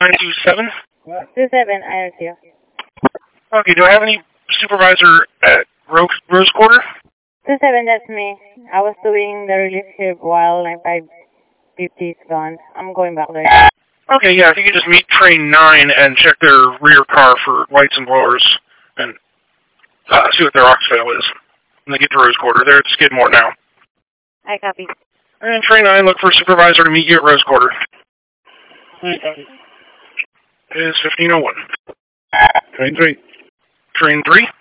927? 27, I heard you. Okay, do I have any supervisor at Rose Quarter? 27, that's me. I was doing the relief here while my 550 is gone. I'm going back there. Okay, yeah, if you could just meet train 9 and check their rear car for lights and blowers and see what their aux fail is. And they get to Rose Quarter. They're at Skidmore now. I copy. And train 9, look for a supervisor to meet you at Rose Quarter. It is 1501. Train 3. Train 3?